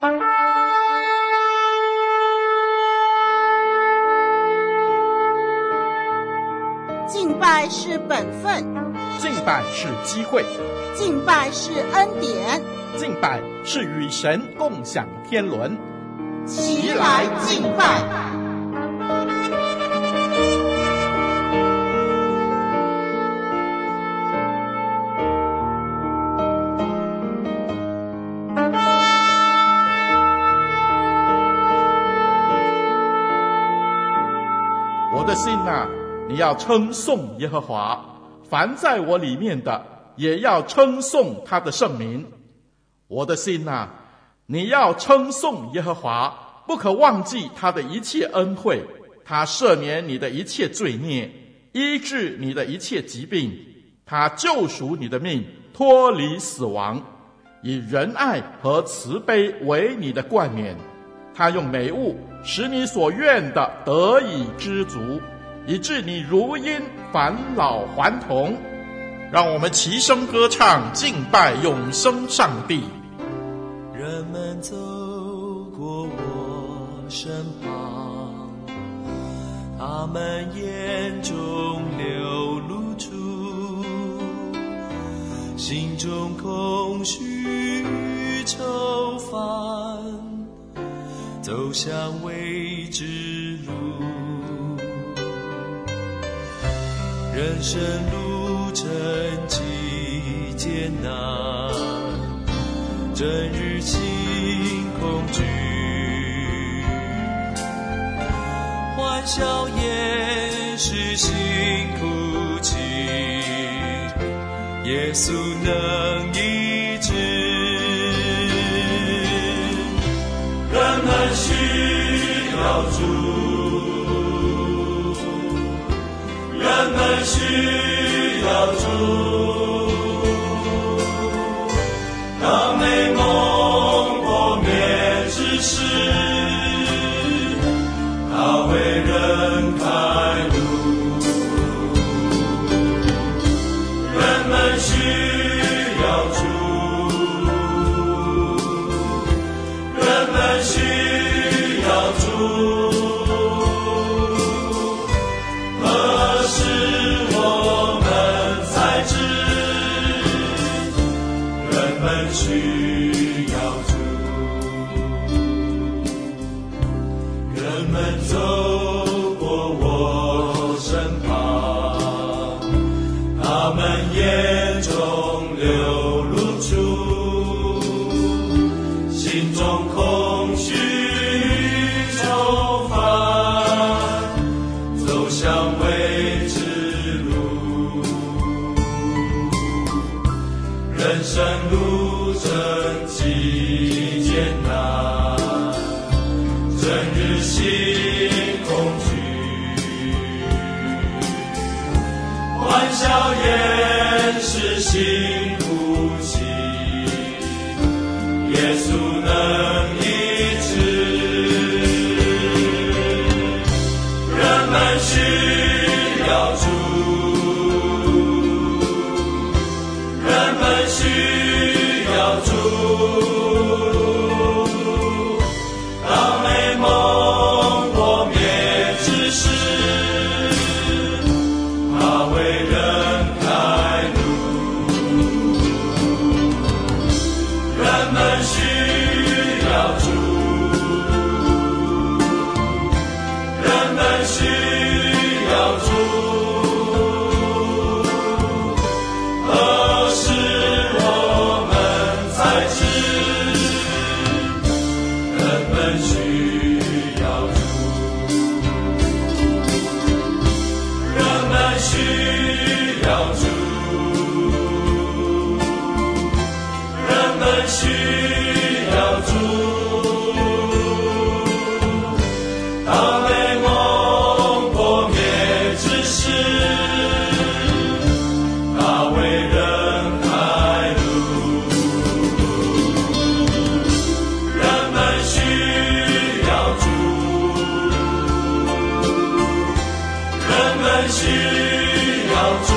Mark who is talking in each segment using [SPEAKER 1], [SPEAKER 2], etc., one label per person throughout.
[SPEAKER 1] 敬拜是本分，
[SPEAKER 2] 敬拜是机会，
[SPEAKER 1] 敬拜是恩典，
[SPEAKER 2] 敬拜是与神共享天伦。
[SPEAKER 1] 齐来敬拜。
[SPEAKER 2] 我的心啊，你要称颂耶和华，凡在我里面的也要称颂他的圣名。我的心啊，你要称颂耶和华，不可忘记他的一切恩惠，他赦免你的一切罪孽，医治你的一切疾病，他救赎你的命，脱离死亡，以仁爱和慈悲为你的冠冕，他用美物使你所愿的得以知足，以致你如婴返老还童。让我们齐声歌唱，敬拜永生上帝。
[SPEAKER 3] 人们走过我身旁，他们眼中流露出心中空虚愁烦，走向未知路。人生路程极艰难，整日心恐惧，欢笑也是辛苦泣，耶稣能医治。人们需要主，人们需要主，当美梦破灭之时，他为人开路。人们需要主，人们需要主，何时我们才知人们需要主。人们走过我身旁，他们眼中流露出心中空虚愁烦，走向未知路。人生路程极艰难，整日心恐惧，欢笑也是辛苦泣，耶稣能医治。人们需要主，人们需要主，当美梦破灭之时，他为人开路。人们需要主，人们需要主，何时我们才知人们需要主。人们需要主，人们需要主，当美梦破灭之时，他为人开路。人们需要主，人们需要主，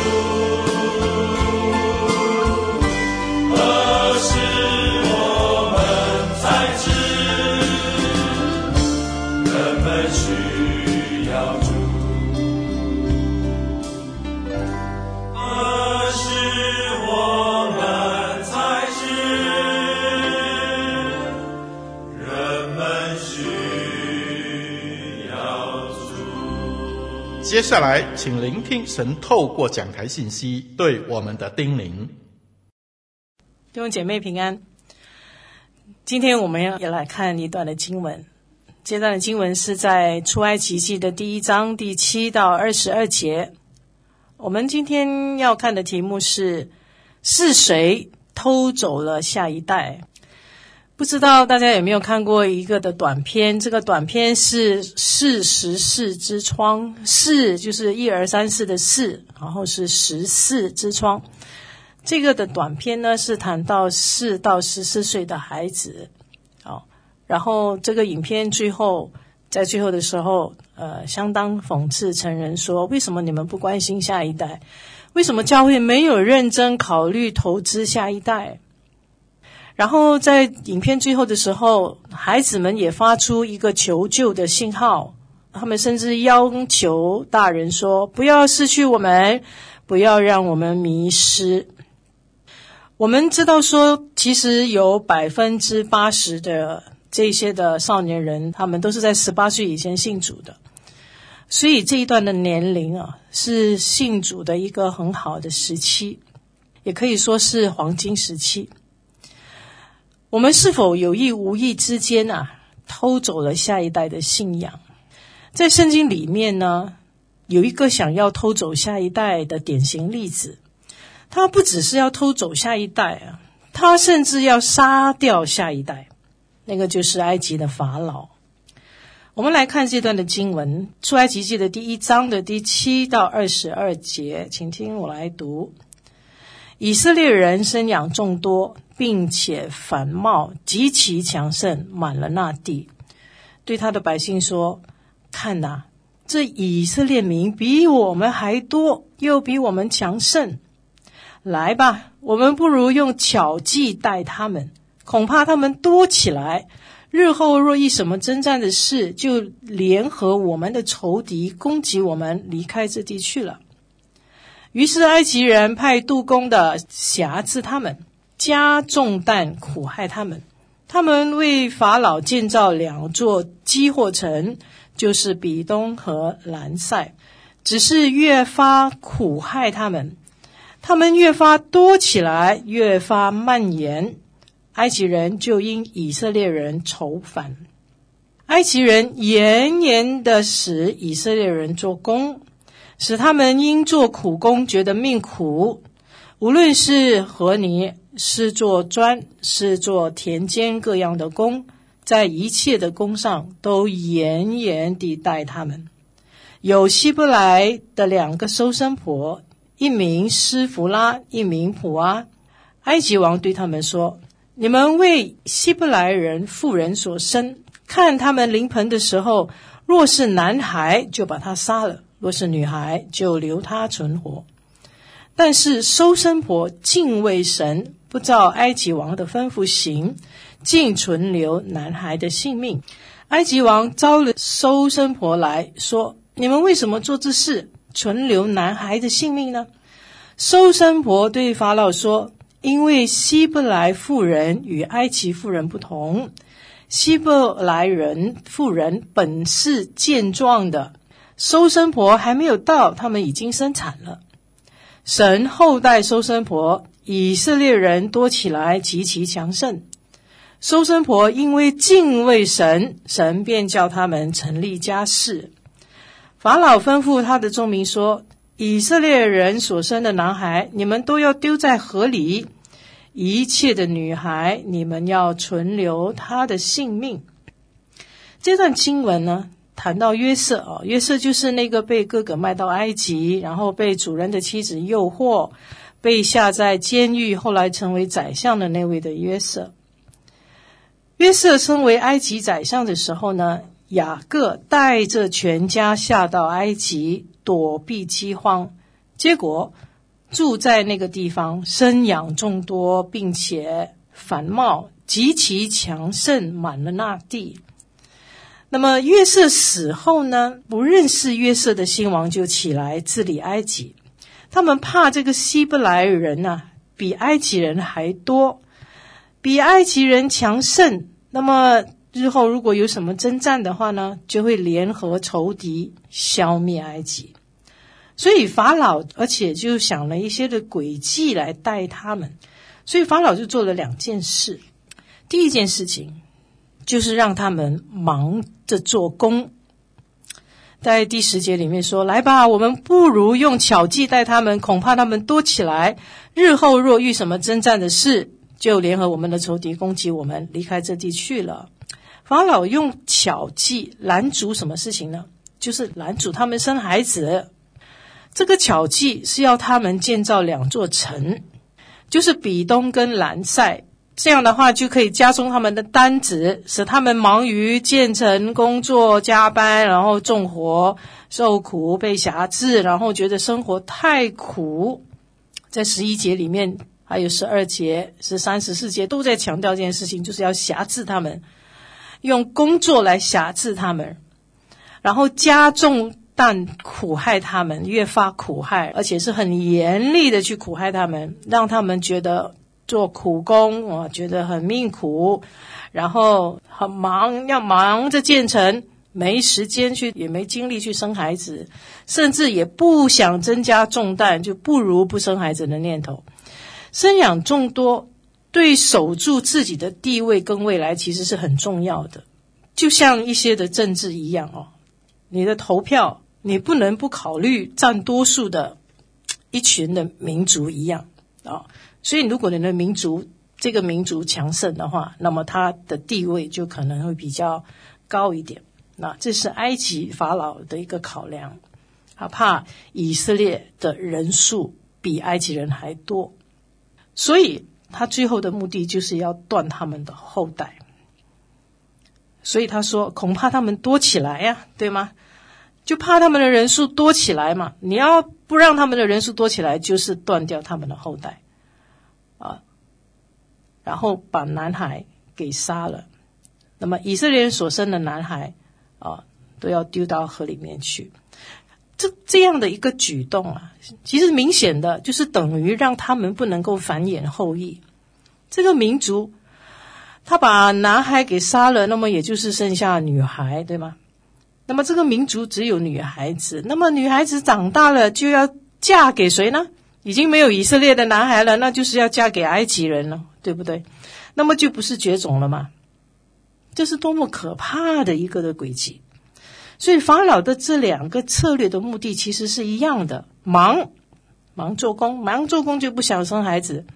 [SPEAKER 3] 何时我们才知
[SPEAKER 2] 接下来请聆听神透过讲台信息对我们的叮咛。
[SPEAKER 4] 弟兄姐妹平安，今天我们要来看一段的经文，这段的经文是在出埃及记的第1章第7到22节。我们今天要看的题目是谁偷走了下一代。不知道大家有没有看过一个的短片，这个短片是14之窗，4就是1、2、3、4的4，然后是14之窗。这个的短片呢是谈到4到14岁的孩子，然后这个影片在最后的时候相当讽刺成人说，为什么你们不关心下一代？为什么教会没有认真考虑投资下一代？然后在影片最后的时候，孩子们也发出一个求救的信号，他们甚至要求大人说，不要失去我们，不要让我们迷失。我们知道说，其实有 80% 的这些的少年人，他们都是在18岁以前信主的，所以这一段的年龄是信主的一个很好的时期，也可以说是黄金时期。我们是否有意无意之间偷走了下一代的信仰？在圣经里面呢，有一个想要偷走下一代的典型例子，他不只是要偷走下一代他甚至要杀掉下一代，那个就是埃及的法老。我们来看这段的经文，出埃及记的第1章的第7到22节，请听我来读。以色列人生养众多，并且繁茂，极其强盛，满了那地。对他的百姓说，看哪，这以色列民比我们还多，又比我们强盛。来吧，我们不如用巧计待他们，恐怕他们多起来，日后若一什么征战的事，就联合我们的仇敌攻击我们，离开这地去了。于是埃及人派督工的辖制他们，加重担苦害他们。他们为法老建造2座积货城，就是比东和兰塞，只是越发苦害他们。他们越发多起来，越发蔓延，埃及人就因以色列人愁烦。埃及人严严地使以色列人做工，使他们因做苦工觉得命苦，无论是和泥，是做砖，是做田间各样的工，在一切的工上都严严地待他们。有希伯来的2个收生婆，一名施弗拉，一名普阿。埃及王对他们说，你们为希伯来人妇人所生，看他们临盆的时候，若是男孩就把他杀了，若是女孩就留他存活。但是收生婆敬畏神，不照埃及王的吩咐行，竟存留男孩的性命。埃及王招了收生婆来说，你们为什么做这事，存留男孩的性命呢？收生婆对法老说，因为希伯来妇人与埃及妇人不同，希伯来人妇人本是健壮的，收生婆还没有到，他们已经生产了。神后代收生婆，以色列人多起来，极其强盛。收生婆因为敬畏神，神便叫他们成立家室。法老吩咐他的众民说，以色列人所生的男孩，你们都要丢在河里，一切的女孩，你们要存留她的性命。这段经文呢，谈到约瑟约瑟就是那个被哥哥卖到埃及，然后被主人的妻子诱惑，被下在监狱，后来成为宰相的那位的约瑟。约瑟身为埃及宰相的时候呢，雅各带着全家下到埃及躲避饥荒，结果住在那个地方，生养众多，并且繁茂，极其强盛，满了那地。那么约瑟死后呢，不认识约瑟的新王就起来治理埃及。他们怕这个希伯来人比埃及人还多，比埃及人强盛，那么日后如果有什么征战的话呢，就会联合仇敌消灭埃及。所以法老而且就想了一些的诡计来带他们，所以法老就做了2件事。第一件事情就是让他们忙着做工，在第10节里面说，来吧，我们不如用巧计待他们，恐怕他们多起来，日后若遇什么征战的事，就联合我们的仇敌攻击我们，离开这地去了。法老用巧计拦阻什么事情呢？就是拦阻他们生孩子。这个巧计是要他们建造2座城，就是比东跟兰塞，这样的话就可以加重他们的担子，使他们忙于建成工作加班，然后重活受苦被辖制，然后觉得生活太苦。在11节里面还有12节13、14节都在强调这件事情，就是要辖制他们，用工作来辖制他们，然后加重担苦害他们，越发苦害，而且是很严厉的去苦害他们，让他们觉得做苦工觉得很命苦，然后很忙，要忙着建成，没时间去，也没精力去生孩子，甚至也不想增加重担，就不如不生孩子的念头。生养众多对守住自己的地位跟未来其实是很重要的，就像一些的政治一样你的投票你不能不考虑占多数的一群的民族一样所以如果你的这个民族强盛的话，那么他的地位就可能会比较高一点。那这是埃及法老的一个考量，他怕以色列的人数比埃及人还多，所以他最后的目的就是要断他们的后代。所以他说恐怕他们多起来呀，对吗？就怕他们的人数多起来嘛，你要不让他们的人数多起来，就是断掉他们的后代然后把男孩给杀了。那么以色列人所生的男孩都要丢到河里面去。这样的一个举动其实明显的就是等于让他们不能够繁衍后裔。这个民族他把男孩给杀了，那么也就是剩下女孩，对吗？那么这个民族只有女孩子，那么女孩子长大了就要嫁给谁呢？已经没有以色列的男孩了，那就是要嫁给埃及人了，对不对？那么就不是绝种了吗？这是多么可怕的一个的诡计。所以法老的这2个策略的目的其实是一样的，忙做工就不想生孩子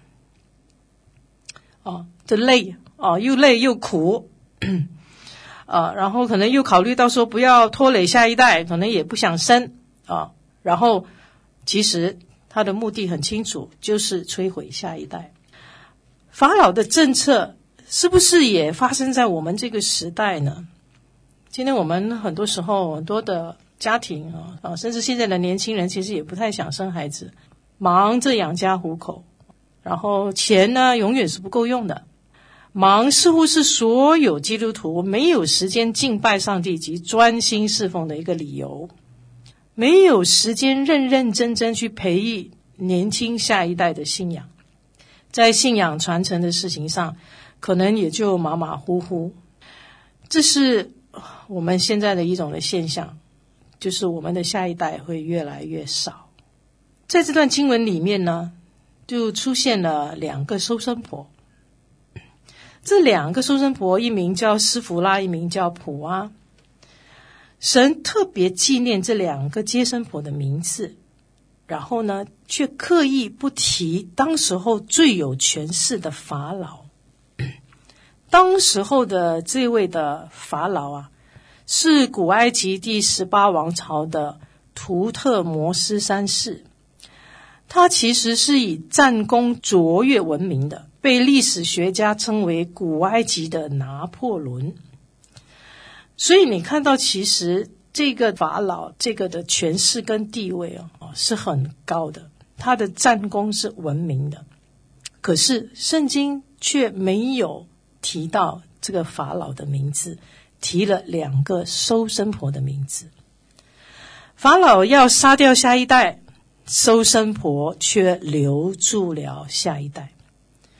[SPEAKER 4] 这累又累又苦然后可能又考虑到说不要拖累下一代，可能也不想生然后其实他的目的很清楚，就是摧毁下一代。法老的政策是不是也发生在我们这个时代呢？今天我们很多时候很多的家庭甚至现在的年轻人其实也不太想生孩子，忙着养家糊口，然后钱呢永远是不够用的。忙似乎是所有基督徒没有时间敬拜上帝及专心侍奉的一个理由，没有时间认认真真去培育年轻下一代的信仰，在信仰传承的事情上可能也就马马虎虎。这是我们现在的一种的现象，就是我们的下一代会越来越少。在这段经文里面呢，就出现了2个收生婆。这2个收生婆，一名叫施弗拉，一名叫普阿。神特别纪念这2个接生婆的名字，然后呢却刻意不提当时候最有权势的法老。当时候的这位的法老是古埃及第18王朝的图特摩斯3世，他其实是以战功卓越闻名的，被历史学家称为古埃及的拿破仑。所以你看到其实这个法老这个的权势跟地位是很高的，他的战功是闻名的。可是圣经却没有提到这个法老的名字，提了2个收生婆的名字。法老要杀掉下一代，收生婆却留住了下一代。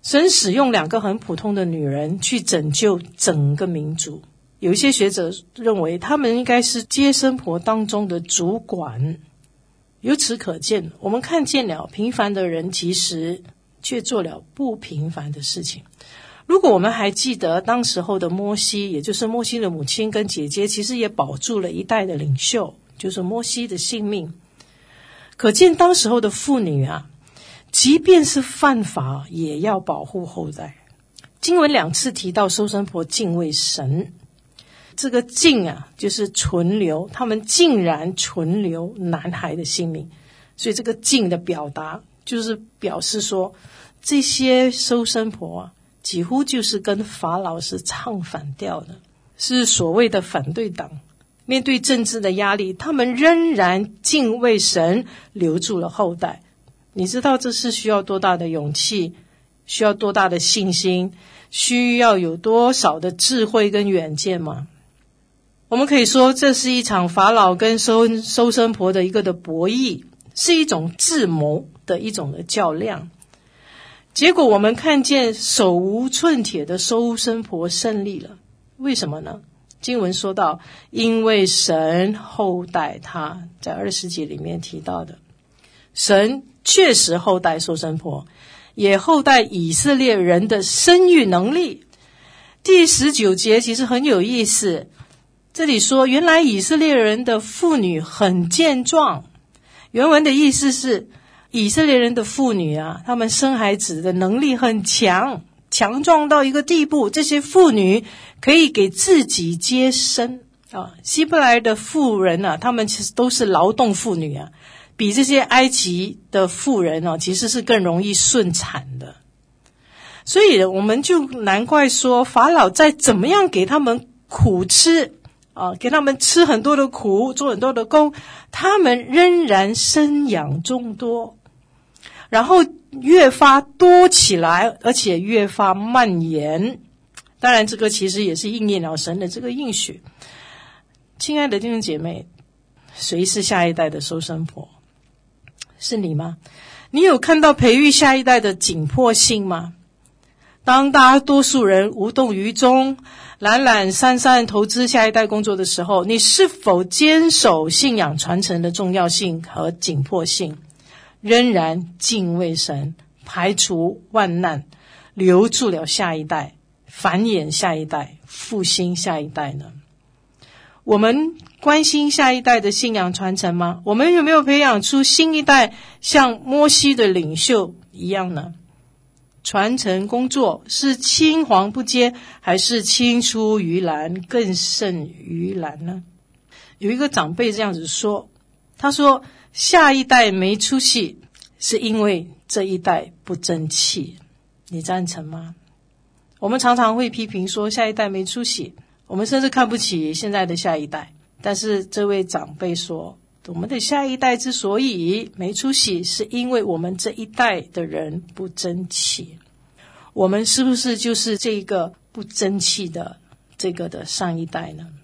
[SPEAKER 4] 神使用2个很普通的女人去拯救整个民族。有一些学者认为他们应该是接生婆当中的主管。由此可见，我们看见了平凡的人其实却做了不平凡的事情。如果我们还记得当时候的摩西，也就是摩西的母亲跟姐姐，其实也保住了一代的领袖，就是摩西的性命。可见当时候的妇女啊，即便是犯法也要保护后代。经文2次提到收生婆敬畏神，这个敬啊就是存留，他们竟然存留男孩的性命，所以这个敬的表达就是表示说，这些收生婆啊几乎就是跟法老是唱反调的，是所谓的反对党。面对政治的压力，他们仍然敬畏神，留住了后代。你知道这是需要多大的勇气，需要多大的信心，需要有多少的智慧跟远见吗？我们可以说这是一场法老跟收生婆的一个的博弈，是一种智谋的一种的较量。结果我们看见手无寸铁的收生婆胜利了。为什么呢？经文说到，因为神厚待他，在20节里面提到的，神确实厚待收生婆，也厚待以色列人的生育能力。第19节其实很有意思，这里说原来以色列人的妇女很健壮，原文的意思是以色列人的妇女啊，她们生孩子的能力很强，强壮到一个地步，这些妇女可以给自己接生啊。希伯来的妇人啊，她们其实都是劳动妇女啊，比这些埃及的妇人啊，其实是更容易顺产的。所以我们就难怪说法老再怎么样给他们苦吃啊，给他们吃很多的苦，做很多的工，他们仍然生养众多，然后越发多起来，而且越发蔓延。当然这个其实也是应验了神的这个应许。亲爱的弟兄姐妹，谁是下一代的收生婆？是你吗？你有看到培育下一代的紧迫性吗？当大多数人无动于衷，懒懒散散投资下一代工作的时候，你是否坚守信仰传承的重要性和紧迫性，仍然敬畏神，排除万难，留住了下一代，繁衍下一代，复兴下一代呢？我们关心下一代的信仰传承吗？我们有没有培养出新一代像摩西的领袖一样呢？传承工作是青黄不接，还是青出于蓝更胜于蓝呢？有一个长辈这样子说，他说下一代没出息，是因为这一代不争气。你赞成吗？我们常常会批评说下一代没出息，我们甚至看不起现在的下一代。但是这位长辈说，我们的下一代之所以没出息，是因为我们这一代的人不争气。我们是不是就是这个不争气的这个的上一代呢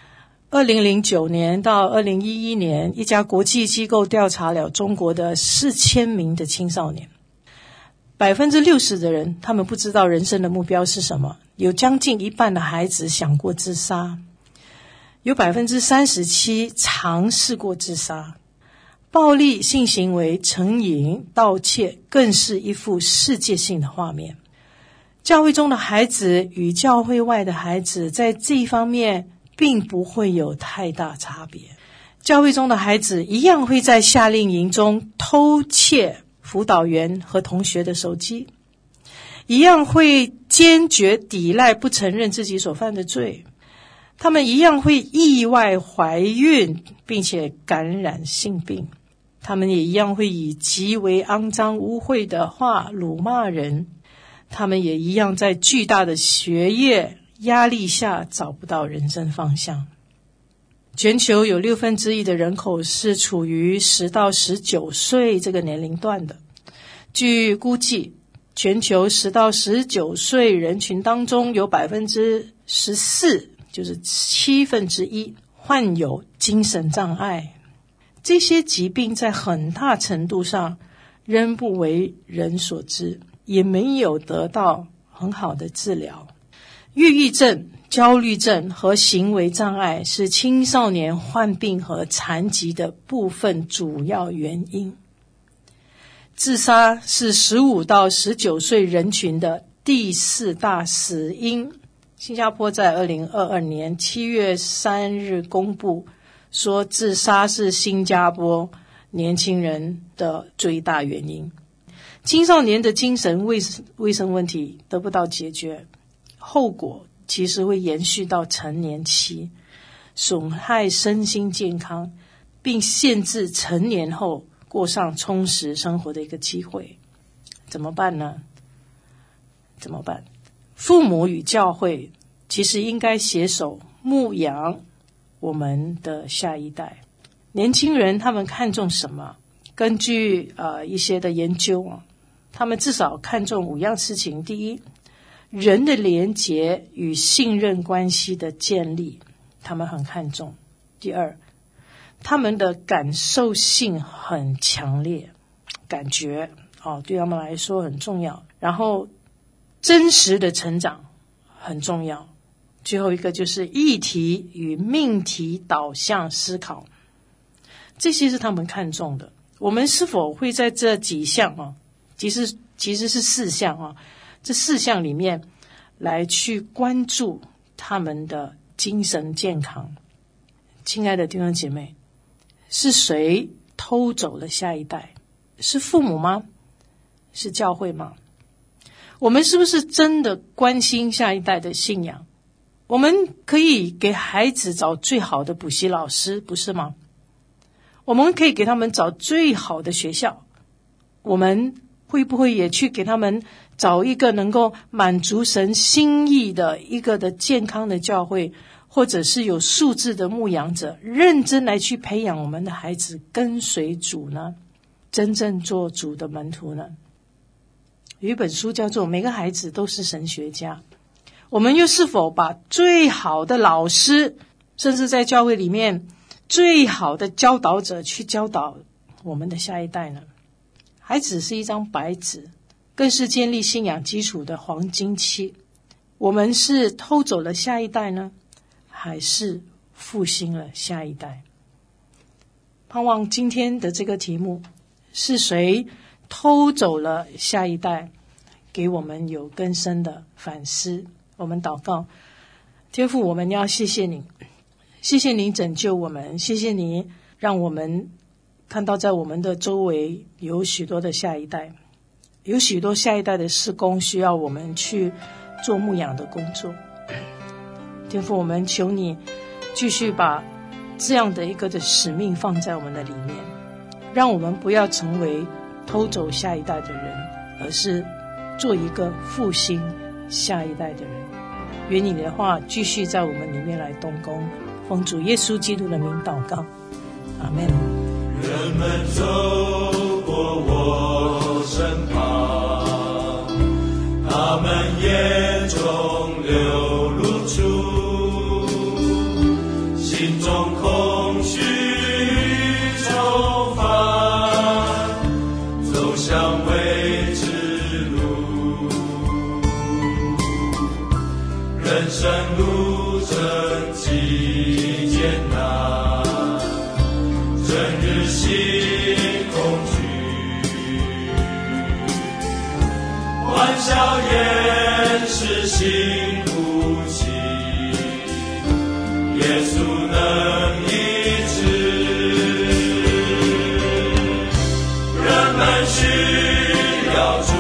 [SPEAKER 4] ？2009年到2011年，一家国际机构调查了中国的4000名的青少年，60%的人他们不知道人生的目标是什么，有将近一半的孩子想过自杀，有37%尝试过自杀。暴力性行为、成瘾、盗窃更是一幅世界性的画面。教会中的孩子与教会外的孩子在这一方面并不会有太大差别。教会中的孩子一样会在夏令营中偷窃辅导员和同学的手机，一样会坚决抵赖不承认自己所犯的罪，他们一样会意外怀孕并且感染性病，他们也一样会以极为肮脏污秽的话辱骂人，他们也一样在巨大的学业压力下找不到人生方向。全球有1/6的人口是处于10到19岁这个年龄段的。据估计，全球10到19岁人群当中有14%，就是1/7，患有精神障碍。这些疾病在很大程度上仍不为人所知。 也没有得到很好的治疗。抑郁症、焦虑症和行为障碍是青少年患病和残疾的部分主要原因。自杀是15到19岁人群的第4大死因。新加坡在2022年7月3日公布说，自杀是新加坡年轻人的最大原因。青少年的精神卫生问题得不到解决，后果其实会延续到成年期，损害身心健康，并限制成年后过上充实生活的一个机会。怎么办呢？怎么办？父母与教会其实应该携手牧养我们的下一代。年轻人他们看重什么？根据一些的研究他们至少看重5样事情。第一，人的连结与信任关系的建立，他们很看重。第二，他们的感受性很强烈，感觉对他们来说很重要。然后真实的成长很重要。最后一个就是议题与命题导向思考，这些是他们看重的。我们是否会在这几项其实是4项这4项里面来去关注他们的精神健康？亲爱的弟兄姐妹，是谁偷走了下一代？是父母吗？是教会吗？我们是不是真的关心下一代的信仰？我们可以给孩子找最好的补习老师，不是吗？我们可以给他们找最好的学校，我们会不会也去给他们找一个能够满足神心意的一个的健康的教会，或者是有素质的牧养者，认真来去培养我们的孩子跟随主呢？真正做主的门徒呢？有一本书叫做《每个孩子都是神学家》，我们又是否把最好的老师，甚至在教会里面最好的教导者去教导我们的下一代呢？孩子是一张白纸，更是建立信仰基础的黄金期。我们是偷走了下一代呢，还是复兴了下一代？盼望今天的这个题目，是谁偷走了下一代，给我们有更深的反思。我们祷告。天父，我们要谢谢你，谢谢你拯救我们，谢谢你让我们看到在我们的周围有许多的下一代，有许多下一代的事工需要我们去做牧养的工作。天父，我们求你继续把这样的一个的使命放在我们的里面，让我们不要成为偷走下一代的人，而是做一个复兴下一代的人。愿你的话继续在我们里面来动工，奉主耶稣基督的名祷告，阿们。
[SPEAKER 3] 人们走过我身旁，他们眼中流露出心中空虚愁烦，走向未知路，人生路程极艰难，整日心空惧，欢笑掩饰心哭泣，耶稣能医治。人们需要主，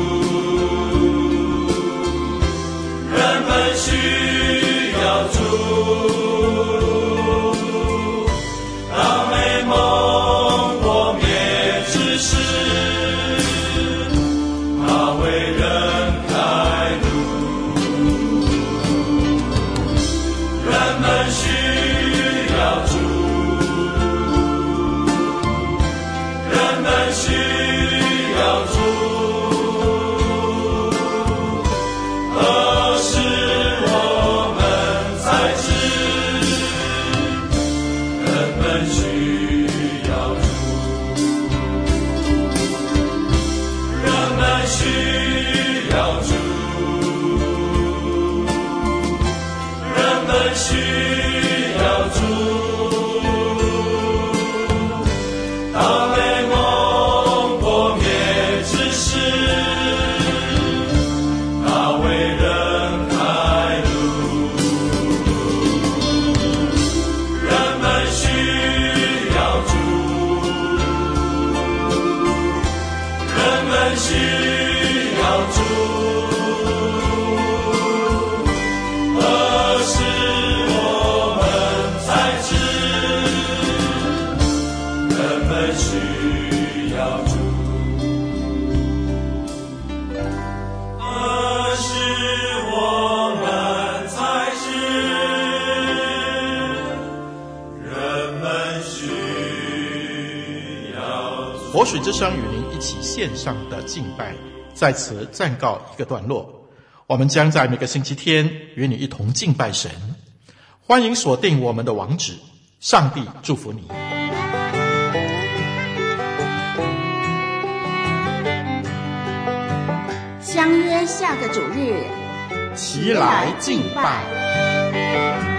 [SPEAKER 3] 人们需要主，当美梦破灭之时，他为人开路。人们需要主，人们需要主，何时我们才知？人们需要主，人们需需要主，他被梦破灭之时，他为人开路。人们需要主，人们需要主。
[SPEAKER 2] 活水之声与您一起线上的敬拜，在此暂告一个段落。我们将在每个星期天与你一同敬拜神，欢迎锁定我们的网址。上帝祝福你。
[SPEAKER 1] 相约下个主日，
[SPEAKER 2] 齐来敬拜。